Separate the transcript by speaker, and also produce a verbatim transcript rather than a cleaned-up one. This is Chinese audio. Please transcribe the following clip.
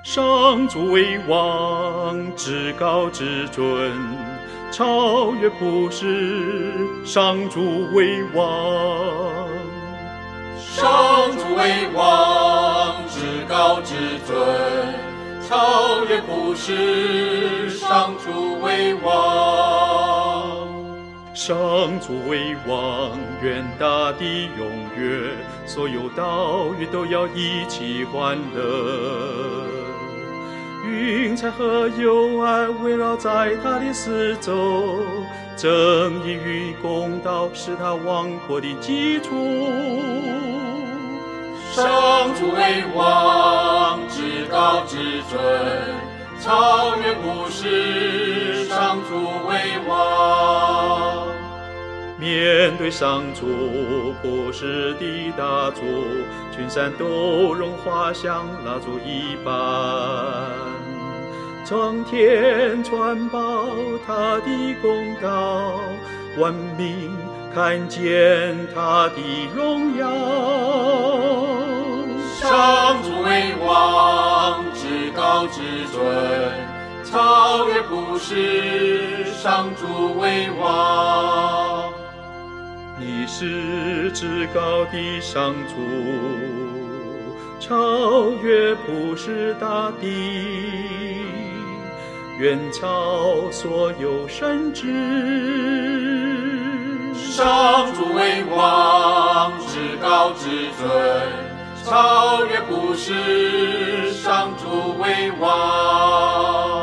Speaker 1: 上主为王，至高至尊，超越普世。上主为王，
Speaker 2: 上主为王，至高至尊，超越普世。上主为王，
Speaker 1: 上主为王，愿大地踊跃，所有岛屿都要一起欢乐。云彩和幽暗围绕在他的四周，正义与公道是他王国的基础。
Speaker 2: 上主为王，至高至尊，超越普世。上主为王，
Speaker 1: 面对上主普世的大主，群山都融化像蜡烛一般，苍天传报他的公道，万民看见他的荣耀。
Speaker 2: 上主为王，至高至尊，超越普世。上主为王，
Speaker 1: 你是至高的上主，超越普世大地，远超所有神之。
Speaker 2: 上主为王，至高至尊，超越普世。上主为王。